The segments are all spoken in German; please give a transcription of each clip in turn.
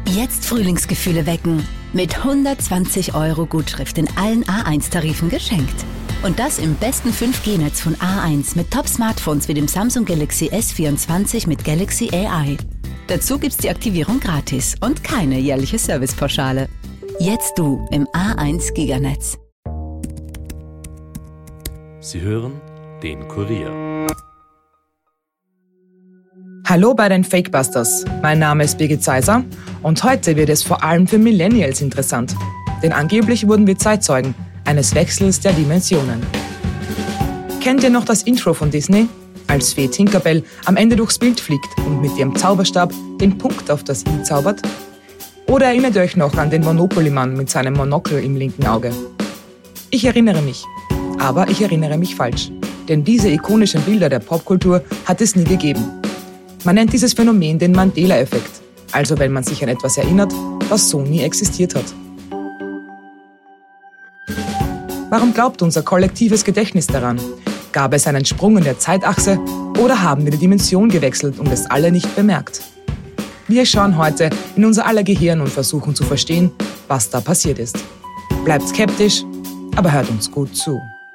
Jetzt Frühlingsgefühle wecken. Mit 120 € Gutschrift in allen A1-Tarifen geschenkt. Und das im besten 5G-Netz von A1 mit Top-Smartphones wie dem Samsung Galaxy S24 mit Galaxy AI. Dazu gibt's die Aktivierung gratis und keine jährliche Servicepauschale. Jetzt du im A1 Giganetz. Sie hören den Kurier. Hallo bei den Fakebusters. Mein Name ist Birgit Seiser und heute wird es vor allem für Millennials interessant. Denn angeblich wurden wir Zeitzeugen eines Wechsels der Dimensionen. Kennt ihr noch das Intro von Disney? Als Fee Tinkerbell am Ende durchs Bild fliegt und mit ihrem Zauberstab den Punkt auf das I zaubert? Oder erinnert ihr euch noch an den Monopoly-Mann mit seinem Monokel im linken Auge? Ich erinnere mich. Aber ich erinnere mich falsch. Denn diese ikonischen Bilder der Popkultur hat es nie gegeben. Man nennt dieses Phänomen den Mandela-Effekt. Also wenn man sich an etwas erinnert, was so nie existiert hat. Warum glaubt unser kollektives Gedächtnis daran? Gab es einen Sprung in der Zeitachse oder haben wir die Dimension gewechselt und es alle nicht bemerkt? Wir schauen heute in unser aller Gehirn und versuchen zu verstehen, was da passiert ist. Bleibt skeptisch, aber hört uns gut zu.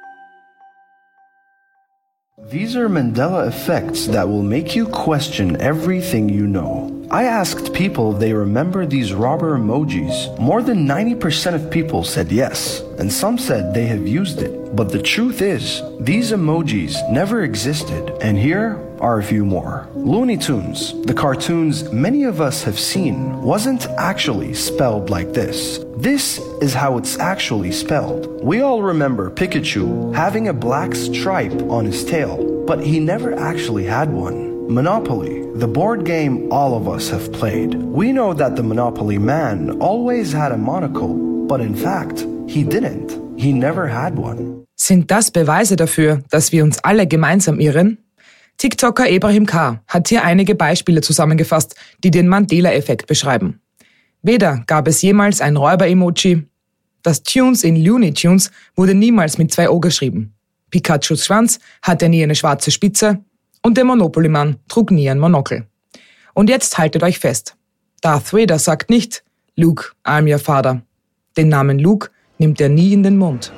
These are Mandela effects that will make you question everything you know. I asked people if they remember these robber emojis. More than 90% of people said yes, and some said they have used it. But the truth is, these emojis never existed, and here are a few more. Looney Tunes, the cartoons many of us have seen, wasn't actually spelled like this. This is how it's actually spelled. We all remember Pikachu having a black stripe on his tail, but he never actually had one. Monopoly, the board game all of us have played. We know that the Monopoly man always had a monocle, but in fact, he didn't. He never had one. Sind das Beweise dafür, dass wir uns alle gemeinsam irren? TikToker Ebrahim K. hat hier einige Beispiele zusammengefasst, die den Mandela-Effekt beschreiben. Weder gab es jemals ein Räuber-Emoji, das Tunes in Looney Tunes wurde niemals mit 2 O geschrieben. Pikachus Schwanz hatte nie eine schwarze Spitze und der Monopoly-Mann trug nie ein Monokel. Und jetzt haltet euch fest. Darth Vader sagt nicht, Luke, I'm your father. Den Namen Luke nimmt er nie in den Mund.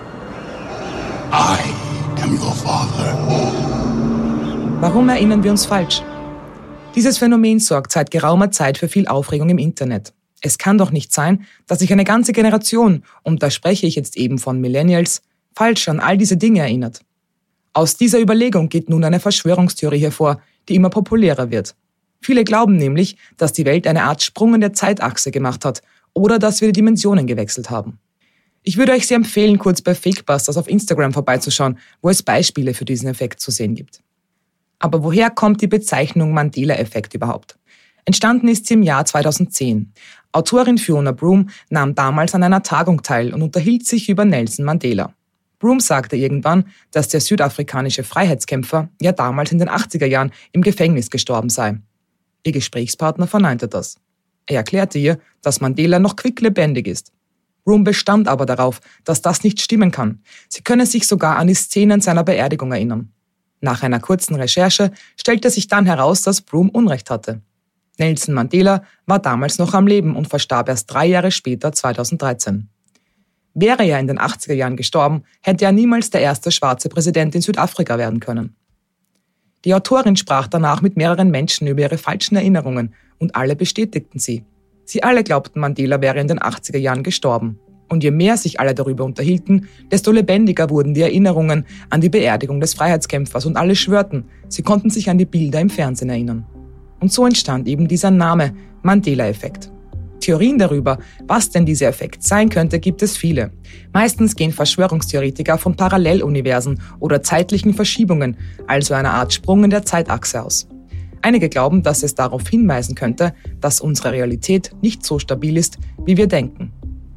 I am your father. Warum erinnern wir uns falsch? Dieses Phänomen sorgt seit geraumer Zeit für viel Aufregung im Internet. Es kann doch nicht sein, dass sich eine ganze Generation, und da spreche ich jetzt eben von Millennials, falsch an all diese Dinge erinnert. Aus dieser Überlegung geht nun eine Verschwörungstheorie hervor, die immer populärer wird. Viele glauben nämlich, dass die Welt eine Art Sprung in der Zeitachse gemacht hat oder dass wir die Dimensionen gewechselt haben. Ich würde euch sehr empfehlen, kurz bei Fakebusters auf Instagram vorbeizuschauen, wo es Beispiele für diesen Effekt zu sehen gibt. Aber woher kommt die Bezeichnung Mandela-Effekt überhaupt? Entstanden ist sie im Jahr 2010. Autorin Fiona Broome nahm damals an einer Tagung teil und unterhielt sich über Nelson Mandela. Broome sagte irgendwann, dass der südafrikanische Freiheitskämpfer ja damals in den 80er Jahren im Gefängnis gestorben sei. Ihr Gesprächspartner verneinte das. Er erklärte ihr, dass Mandela noch quicklebendig ist. Broome bestand aber darauf, dass das nicht stimmen kann. Sie könne sich sogar an die Szenen seiner Beerdigung erinnern. Nach einer kurzen Recherche stellte sich dann heraus, dass Broome Unrecht hatte. Nelson Mandela war damals noch am Leben und verstarb erst 3 Jahre später, 2013. Wäre er in den 80er Jahren gestorben, hätte er niemals der erste schwarze Präsident in Südafrika werden können. Die Autorin sprach danach mit mehreren Menschen über ihre falschen Erinnerungen und alle bestätigten sie. Sie alle glaubten, Mandela wäre in den 80er Jahren gestorben. Und je mehr sich alle darüber unterhielten, desto lebendiger wurden die Erinnerungen an die Beerdigung des Freiheitskämpfers und alle schwörten, sie konnten sich an die Bilder im Fernsehen erinnern. Und so entstand eben dieser Name Mandela-Effekt. Theorien darüber, was denn dieser Effekt sein könnte, gibt es viele. Meistens gehen Verschwörungstheoretiker von Paralleluniversen oder zeitlichen Verschiebungen, also einer Art Sprung in der Zeitachse aus. Einige glauben, dass es darauf hinweisen könnte, dass unsere Realität nicht so stabil ist, wie wir denken.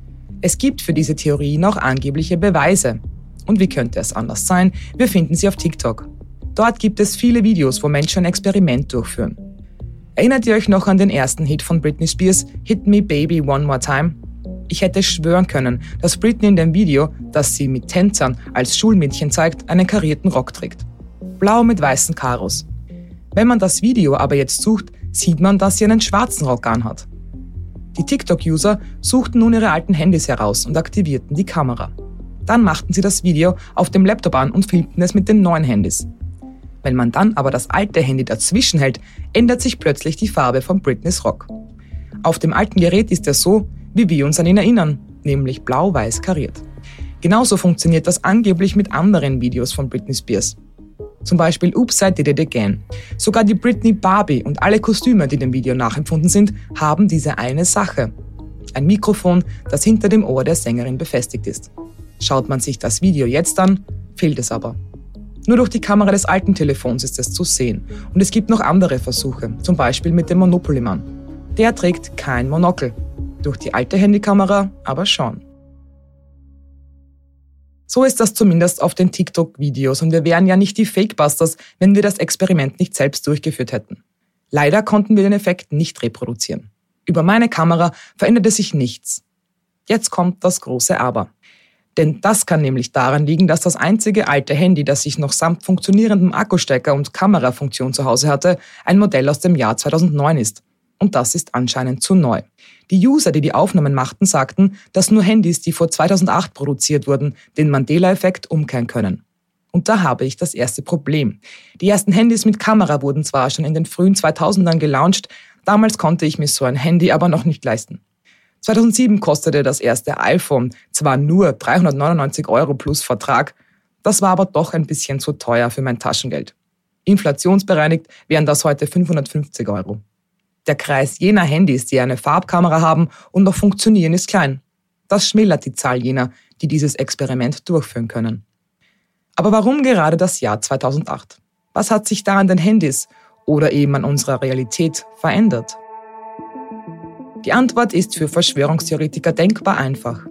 Es gibt für diese Theorien auch angebliche Beweise. Und wie könnte es anders sein? Wir finden sie auf TikTok. Dort gibt es viele Videos, wo Menschen ein Experiment durchführen. Erinnert ihr euch noch an den ersten Hit von Britney Spears, Hit Me Baby One More Time? Ich hätte schwören können, dass Britney in dem Video, das sie mit Tänzern als Schulmädchen zeigt, einen karierten Rock trägt. Blau mit weißen Karos. Wenn man das Video aber jetzt sucht, sieht man, dass sie einen schwarzen Rock anhat. Die TikTok-User suchten nun ihre alten Handys heraus und aktivierten die Kamera. Dann machten sie das Video auf dem Laptop an und filmten es mit den neuen Handys. Wenn man dann aber das alte Handy dazwischen hält, ändert sich plötzlich die Farbe von Britneys Rock. Auf dem alten Gerät ist er so, wie wir uns an ihn erinnern, nämlich blau-weiß kariert. Genauso funktioniert das angeblich mit anderen Videos von Britney Spears. Zum Beispiel Oops, I Did It Again. Sogar die Britney Barbie und alle Kostüme, die dem Video nachempfunden sind, haben diese eine Sache. Ein Mikrofon, das hinter dem Ohr der Sängerin befestigt ist. Schaut man sich das Video jetzt an, fehlt es aber. Nur durch die Kamera des alten Telefons ist es zu sehen. Und es gibt noch andere Versuche, zum Beispiel mit dem Monopoly-Mann. Der trägt kein Monokel. Durch die alte Handykamera aber schon. So ist das zumindest auf den TikTok-Videos und wir wären ja nicht die Fakebusters, wenn wir das Experiment nicht selbst durchgeführt hätten. Leider konnten wir den Effekt nicht reproduzieren. Über meine Kamera veränderte sich nichts. Jetzt kommt das große Aber. Denn das kann nämlich daran liegen, dass das einzige alte Handy, das ich noch samt funktionierendem Akkustecker und Kamerafunktion zu Hause hatte, ein Modell aus dem Jahr 2009 ist. Und das ist anscheinend zu neu. Die User, die die Aufnahmen machten, sagten, dass nur Handys, die vor 2008 produziert wurden, den Mandela-Effekt umkehren können. Und da habe ich das erste Problem. Die ersten Handys mit Kamera wurden zwar schon in den frühen 2000ern gelauncht, damals konnte ich mir so ein Handy aber noch nicht leisten. 2007 kostete das erste iPhone zwar nur 399 € plus Vertrag, das war aber doch ein bisschen zu teuer für mein Taschengeld. Inflationsbereinigt wären das heute 550 €. Der Kreis jener Handys, die eine Farbkamera haben und noch funktionieren, ist klein. Das schmälert die Zahl jener, die dieses Experiment durchführen können. Aber warum gerade das Jahr 2008? Was hat sich da an den Handys oder eben an unserer Realität verändert? Die Antwort ist für Verschwörungstheoretiker denkbar einfach.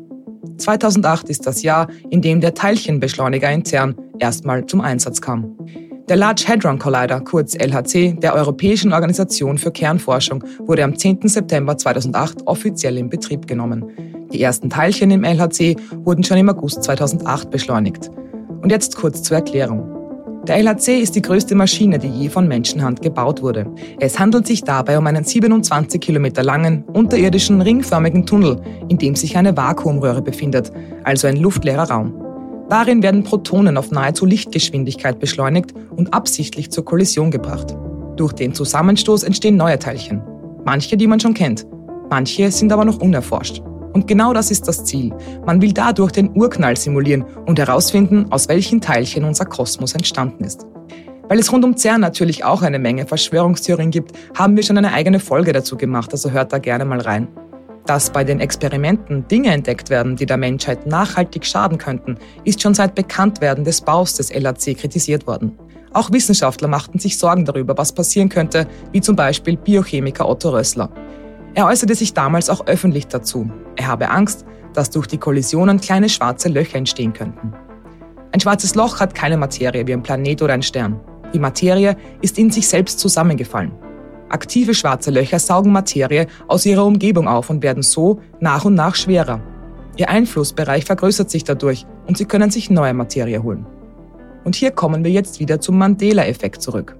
2008 ist das Jahr, in dem der Teilchenbeschleuniger in CERN erstmal zum Einsatz kam. Der Large Hadron Collider, kurz LHC, der Europäischen Organisation für Kernforschung, wurde am 10. September 2008 offiziell in Betrieb genommen. Die ersten Teilchen im LHC wurden schon im August 2008 beschleunigt. Und jetzt kurz zur Erklärung. Der LHC ist die größte Maschine, die je von Menschenhand gebaut wurde. Es handelt sich dabei um einen 27 Kilometer langen, unterirdischen, ringförmigen Tunnel, in dem sich eine Vakuumröhre befindet, also ein luftleerer Raum. Darin werden Protonen auf nahezu Lichtgeschwindigkeit beschleunigt und absichtlich zur Kollision gebracht. Durch den Zusammenstoß entstehen neue Teilchen. Manche, die man schon kennt. Manche sind aber noch unerforscht. Und genau das ist das Ziel. Man will dadurch den Urknall simulieren und herausfinden, aus welchen Teilchen unser Kosmos entstanden ist. Weil es rund um CERN natürlich auch eine Menge Verschwörungstheorien gibt, haben wir schon eine eigene Folge dazu gemacht, also hört da gerne mal rein. Dass bei den Experimenten Dinge entdeckt werden, die der Menschheit nachhaltig schaden könnten, ist schon seit Bekanntwerden des Baus des LHC kritisiert worden. Auch Wissenschaftler machten sich Sorgen darüber, was passieren könnte, wie zum Beispiel Biochemiker Otto Rössler. Er äußerte sich damals auch öffentlich dazu. Er habe Angst, dass durch die Kollisionen kleine schwarze Löcher entstehen könnten. Ein schwarzes Loch hat keine Materie wie ein Planet oder ein Stern. Die Materie ist in sich selbst zusammengefallen. Aktive schwarze Löcher saugen Materie aus ihrer Umgebung auf und werden so nach und nach schwerer. Ihr Einflussbereich vergrößert sich dadurch und sie können sich neue Materie holen. Und hier kommen wir jetzt wieder zum Mandela-Effekt zurück.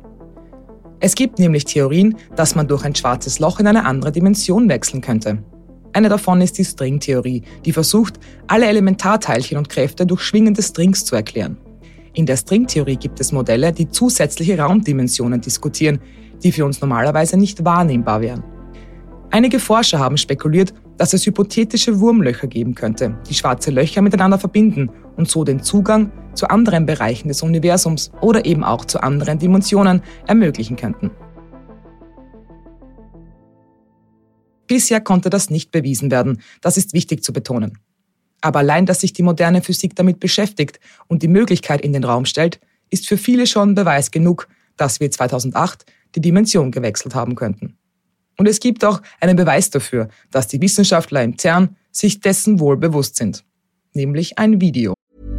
Es gibt nämlich Theorien, dass man durch ein schwarzes Loch in eine andere Dimension wechseln könnte. Eine davon ist die Stringtheorie, die versucht, alle Elementarteilchen und Kräfte durch schwingende Strings zu erklären. In der Stringtheorie gibt es Modelle, die zusätzliche Raumdimensionen diskutieren, die für uns normalerweise nicht wahrnehmbar wären. Einige Forscher haben spekuliert, dass es hypothetische Wurmlöcher geben könnte, die schwarze Löcher miteinander verbinden und so den Zugang zu anderen Bereichen des Universums oder eben auch zu anderen Dimensionen ermöglichen könnten. Bisher konnte das nicht bewiesen werden, das ist wichtig zu betonen. Aber allein, dass sich die moderne Physik damit beschäftigt und die Möglichkeit in den Raum stellt, ist für viele schon Beweis genug, dass wir 2008 die Dimension gewechselt haben könnten. Und es gibt auch einen Beweis dafür, dass die Wissenschaftler im CERN sich dessen wohl bewusst sind. Nämlich ein Video.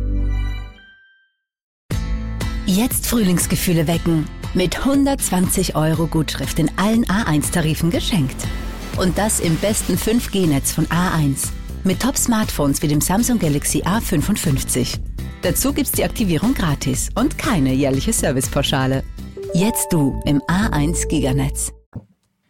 Jetzt Frühlingsgefühle wecken. Mit 120 € Gutschrift in allen A1-Tarifen geschenkt. Und das im besten 5G-Netz von A1. Mit Top-Smartphones wie dem Samsung Galaxy A55. Dazu gibt's die Aktivierung gratis und keine jährliche Servicepauschale. Jetzt du im A1 Giganetz.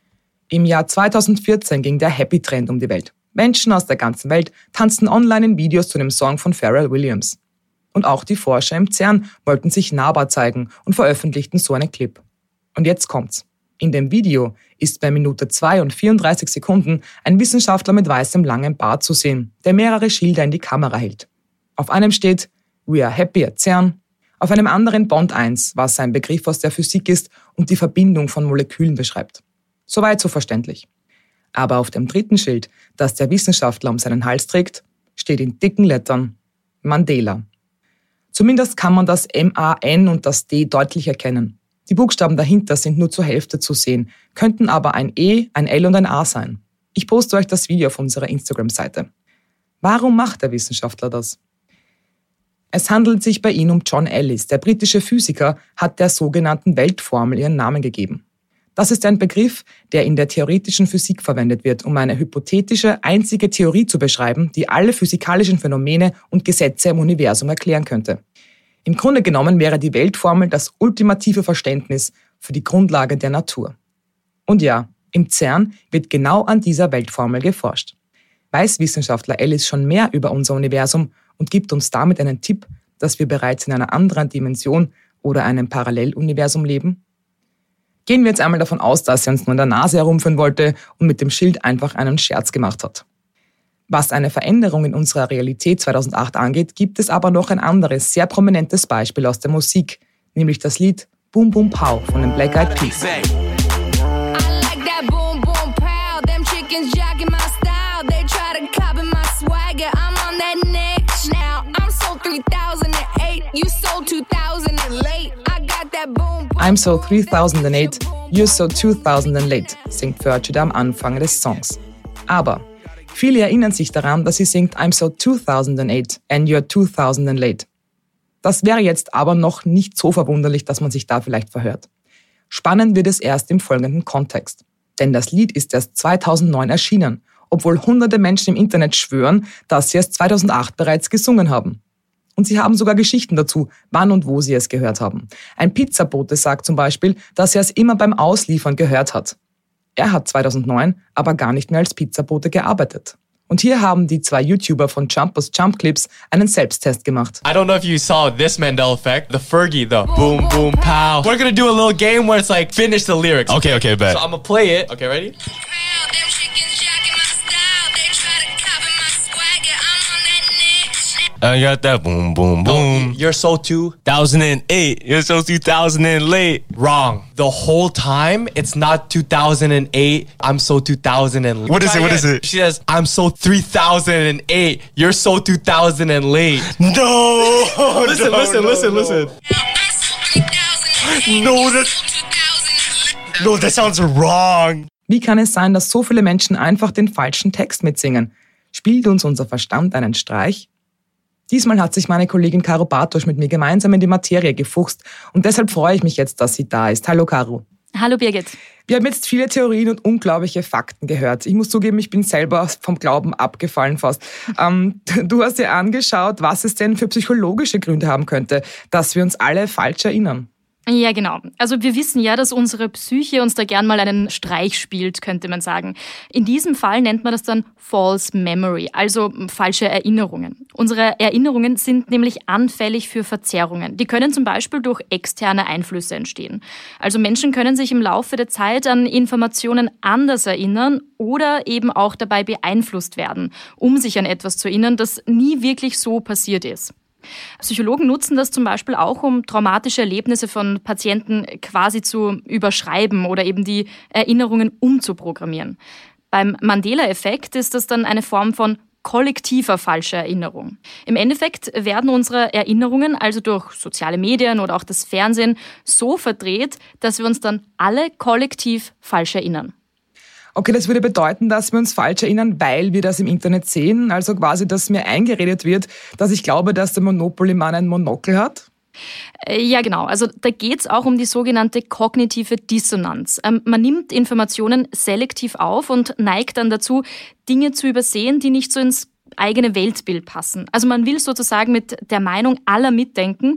Im Jahr 2014 ging der Happy-Trend um die Welt. Menschen aus der ganzen Welt tanzten online in Videos zu dem Song von Pharrell Williams. Und auch die Forscher im CERN wollten sich nahbar zeigen und veröffentlichten so einen Clip. Und jetzt kommt's. In dem Video ist bei Minute 2 und 34 Sekunden ein Wissenschaftler mit weißem langem Bart zu sehen, der mehrere Schilder in die Kamera hält. Auf einem steht "We are happy at CERN", auf einem anderen Bond 1, was ein Begriff aus der Physik ist und die Verbindung von Molekülen beschreibt. Soweit so verständlich. Aber auf dem dritten Schild, das der Wissenschaftler um seinen Hals trägt, steht in dicken Lettern Mandela. Zumindest kann man das MAN und das D deutlich erkennen. Die Buchstaben dahinter sind nur zur Hälfte zu sehen, könnten aber ein E, ein L und ein A sein. Ich poste euch das Video auf unserer Instagram-Seite. Warum macht der Wissenschaftler das? Es handelt sich bei ihm um John Ellis. Der britische Physiker hat der sogenannten Weltformel ihren Namen gegeben. Das ist ein Begriff, der in der theoretischen Physik verwendet wird, um eine hypothetische, einzige Theorie zu beschreiben, die alle physikalischen Phänomene und Gesetze im Universum erklären könnte. Im Grunde genommen wäre die Weltformel das ultimative Verständnis für die Grundlage der Natur. Und ja, im CERN wird genau an dieser Weltformel geforscht. Weiß Wissenschaftler Ellis schon mehr über unser Universum und gibt uns damit einen Tipp, dass wir bereits in einer anderen Dimension oder einem Paralleluniversum leben? Gehen wir jetzt einmal davon aus, dass er uns nur in der Nase herumführen wollte und mit dem Schild einfach einen Scherz gemacht hat. Was eine Veränderung in unserer Realität 2008 angeht, gibt es aber noch ein anderes, sehr prominentes Beispiel aus der Musik, nämlich das Lied Boom Boom Pow von den Black Eyed Peas. I'm so 3008, you're so 2000 and late, singt Fergie am Anfang des Songs. Aber viele erinnern sich daran, dass sie singt I'm so 2008 and you're 2000 and late. Das wäre jetzt aber noch nicht so verwunderlich, dass man sich da vielleicht verhört. Spannend wird es erst im folgenden Kontext. Denn das Lied ist erst 2009 erschienen, obwohl hunderte Menschen im Internet schwören, dass sie es 2008 bereits gesungen haben. Und sie haben sogar Geschichten dazu, wann und wo sie es gehört haben. Ein Pizzabote sagt zum Beispiel, dass er es immer beim Ausliefern gehört hat. Er hat 2009 aber gar nicht mehr als Pizzabote gearbeitet. Und hier haben die zwei YouTuber von Jumpers Jump Clips einen Selbsttest gemacht. I don't know if you saw this Mandela effect, the Fergie, the boom boom pow. We're gonna do a little game where it's like finish the lyrics. Okay, bet. So I'm gonna play it. Okay, ready? I got that boom boom boom. You're so 2008. You're so 2000 and late. wrong. The whole time, it's not 2008. I'm so 2000 and What is it? She says, I'm so 3008. You're so 2000 and late. No. Listen. No, that sounds wrong. Wie kann es sein, dass so viele Menschen einfach den falschen Text mitsingen? Spielt uns unser Verstand einen Streich? Diesmal hat sich meine Kollegin Caro Bartosch mit mir gemeinsam in die Materie gefuchst und deshalb freue ich mich jetzt, dass sie da ist. Hallo Caro. Hallo Birgit. Wir haben jetzt viele Theorien und unglaubliche Fakten gehört. Ich muss zugeben, ich bin selber vom Glauben abgefallen fast. Du hast dir angeschaut, was es denn für psychologische Gründe haben könnte, dass wir uns alle falsch erinnern. Ja, genau. Also wir wissen ja, dass unsere Psyche uns da gern mal einen Streich spielt, könnte man sagen. In diesem Fall nennt man das dann False Memory, also falsche Erinnerungen. Unsere Erinnerungen sind nämlich anfällig für Verzerrungen. Die können zum Beispiel durch externe Einflüsse entstehen. Also Menschen können sich im Laufe der Zeit an Informationen anders erinnern oder eben auch dabei beeinflusst werden, um sich an etwas zu erinnern, das nie wirklich so passiert ist. Psychologen nutzen das zum Beispiel auch, um traumatische Erlebnisse von Patienten quasi zu überschreiben oder eben die Erinnerungen umzuprogrammieren. Beim Mandela-Effekt ist das dann eine Form von kollektiver falscher Erinnerung. Im Endeffekt werden unsere Erinnerungen also durch soziale Medien oder auch das Fernsehen so verdreht, dass wir uns dann alle kollektiv falsch erinnern. Okay, das würde bedeuten, dass wir uns falsch erinnern, weil wir das im Internet sehen. Also quasi, dass mir eingeredet wird, dass ich glaube, dass der Monopoly-Mann ein Monokel hat. Ja, genau. Also da geht's auch um die sogenannte kognitive Dissonanz. Man nimmt Informationen selektiv auf und neigt dann dazu, Dinge zu übersehen, die nicht so ins eigene Weltbild passen. Also man will sozusagen mit der Meinung aller mitdenken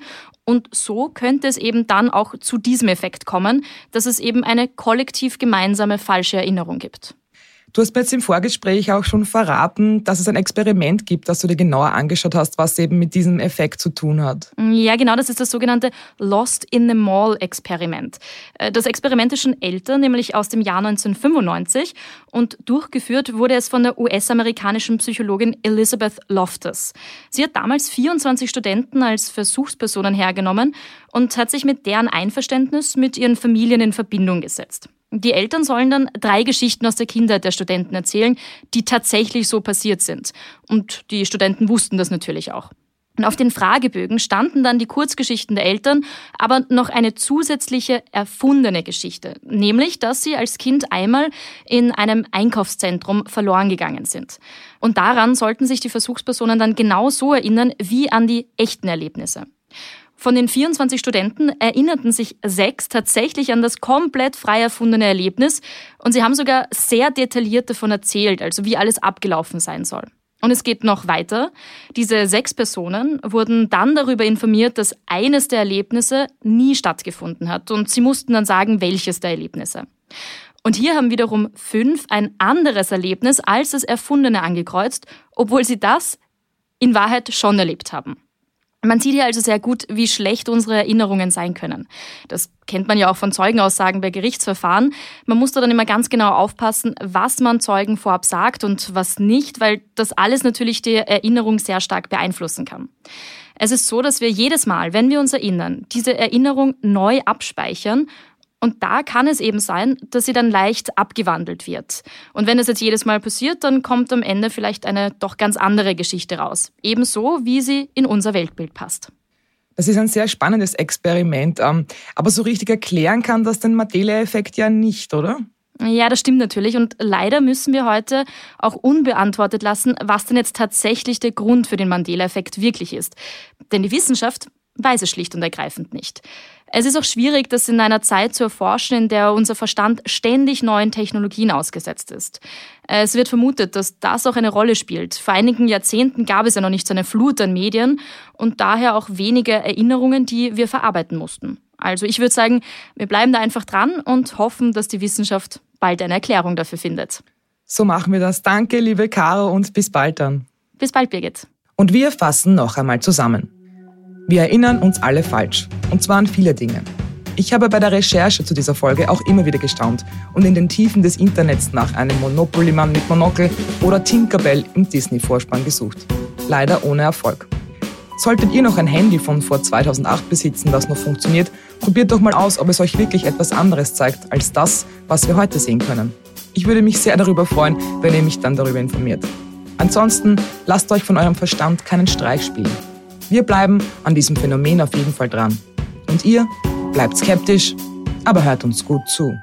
Und so könnte es eben dann auch zu diesem Effekt kommen, dass es eben eine kollektiv gemeinsame falsche Erinnerung gibt. Du hast mir jetzt im Vorgespräch auch schon verraten, dass es ein Experiment gibt, das du dir genauer angeschaut hast, was eben mit diesem Effekt zu tun hat. Ja, genau, das ist das sogenannte Lost in the Mall-Experiment. Das Experiment ist schon älter, nämlich aus dem Jahr 1995 und durchgeführt wurde es von der US-amerikanischen Psychologin Elizabeth Loftus. Sie hat damals 24 Studenten als Versuchspersonen hergenommen und hat sich mit deren Einverständnis mit ihren Familien in Verbindung gesetzt. Die Eltern sollen dann 3 Geschichten aus der Kindheit der Studenten erzählen, die tatsächlich so passiert sind. Und die Studenten wussten das natürlich auch. Und auf den Fragebögen standen dann die Kurzgeschichten der Eltern, aber noch eine zusätzliche erfundene Geschichte. Nämlich, dass sie als Kind einmal in einem Einkaufszentrum verloren gegangen sind. Und daran sollten sich die Versuchspersonen dann genau so erinnern wie an die echten Erlebnisse. Von den 24 Studenten erinnerten sich 6 tatsächlich an das komplett frei erfundene Erlebnis und sie haben sogar sehr detailliert davon erzählt, also wie alles abgelaufen sein soll. Und es geht noch weiter. Diese 6 Personen wurden dann darüber informiert, dass eines der Erlebnisse nie stattgefunden hat und sie mussten dann sagen, welches der Erlebnisse. Und hier haben wiederum 5 ein anderes Erlebnis als das Erfundene angekreuzt, obwohl sie das in Wahrheit schon erlebt haben. Man sieht hier also sehr gut, wie schlecht unsere Erinnerungen sein können. Das kennt man ja auch von Zeugenaussagen bei Gerichtsverfahren. Man muss da dann immer ganz genau aufpassen, was man Zeugen vorab sagt und was nicht, weil das alles natürlich die Erinnerung sehr stark beeinflussen kann. Es ist so, dass wir jedes Mal, wenn wir uns erinnern, diese Erinnerung neu abspeichern. Und da kann es eben sein, dass sie dann leicht abgewandelt wird. Und wenn es jetzt jedes Mal passiert, dann kommt am Ende vielleicht eine doch ganz andere Geschichte raus. Ebenso, wie sie in unser Weltbild passt. Das ist ein sehr spannendes Experiment, aber so richtig erklären kann das den Mandela-Effekt ja nicht, oder? Ja, das stimmt natürlich. Und leider müssen wir heute auch unbeantwortet lassen, was denn jetzt tatsächlich der Grund für den Mandela-Effekt wirklich ist. Denn die Wissenschaft weiß es schlicht und ergreifend nicht. Es ist auch schwierig, das in einer Zeit zu erforschen, in der unser Verstand ständig neuen Technologien ausgesetzt ist. Es wird vermutet, dass das auch eine Rolle spielt. Vor einigen Jahrzehnten gab es ja noch nicht so eine Flut an Medien und daher auch wenige Erinnerungen, die wir verarbeiten mussten. Also ich würde sagen, wir bleiben da einfach dran und hoffen, dass die Wissenschaft bald eine Erklärung dafür findet. So machen wir das. Danke, liebe Caro, und bis bald dann. Bis bald, Birgit. Und wir fassen noch einmal zusammen. Wir erinnern uns alle falsch, und zwar an viele Dinge. Ich habe bei der Recherche zu dieser Folge auch immer wieder gestaunt und in den Tiefen des Internets nach einem Monopoly-Mann mit Monokel oder Tinkerbell im Disney-Vorspann gesucht. Leider ohne Erfolg. Solltet ihr noch ein Handy von vor 2008 besitzen, das noch funktioniert, probiert doch mal aus, ob es euch wirklich etwas anderes zeigt als das, was wir heute sehen können. Ich würde mich sehr darüber freuen, wenn ihr mich dann darüber informiert. Ansonsten lasst euch von eurem Verstand keinen Streich spielen. Wir bleiben an diesem Phänomen auf jeden Fall dran. Und ihr bleibt skeptisch, aber hört uns gut zu.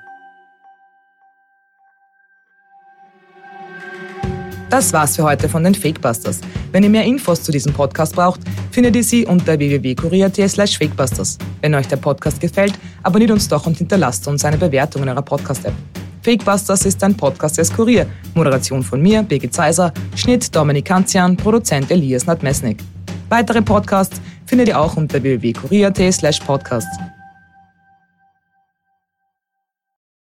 Das war's für heute von den Fakebusters. Wenn ihr mehr Infos zu diesem Podcast braucht, findet ihr sie unter www.kurier.at/Fakebusters. Wenn euch der Podcast gefällt, abonniert uns doch und hinterlasst uns eine Bewertung in eurer Podcast-App. Fakebusters ist ein Podcast des Kurier. Moderation von mir, Birgit Seiser, Schnitt Dominik Kanzian, Produzent Elias Nadmesnik. Weitere Podcasts findet ihr auch unter www.kurier.at/Podcast.